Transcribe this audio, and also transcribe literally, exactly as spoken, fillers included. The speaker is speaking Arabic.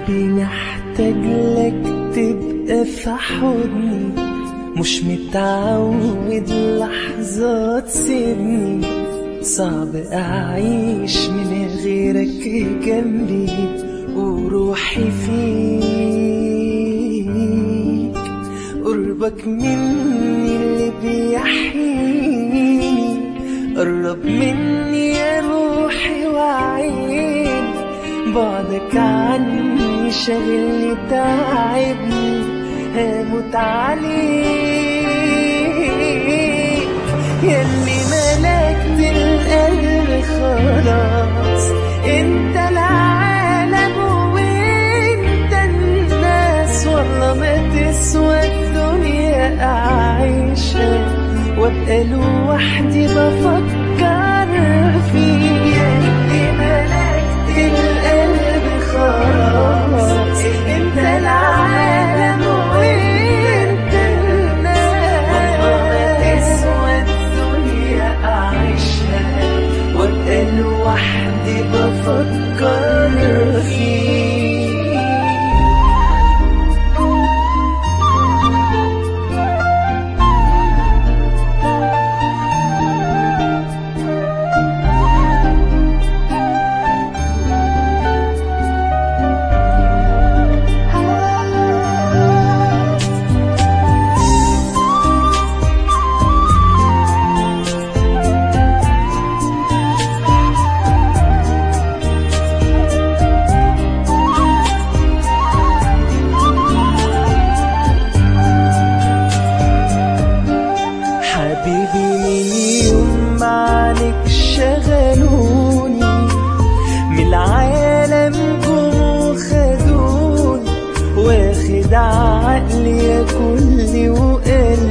قلبي محتاج لك تبقى في حضني، مش متعود لحظة تسيبني، صعب أعيش من غيرك جنبي وروحي فيك. قربك مني اللي بيحييني، قرب مني يا روحي وعيني، بعدك عني شاغلني تعبني هموت عليك. ياللي ملكت القلب خلاص، انت العالم وانت الناس، والله ما تسوى الدنيا اعيشها وابقى لوحدي بفكر فيك. ياللي ملكت القلب خلاص، انت العالم وانت الناس، والله ما تسوى الدنيا اعيشها وابقى لوحدي بفكر فيك. حبيبي من يوم ما عنك شغلوني، من العالم جم خدوني، واخد عقلي يا كلي وقلبي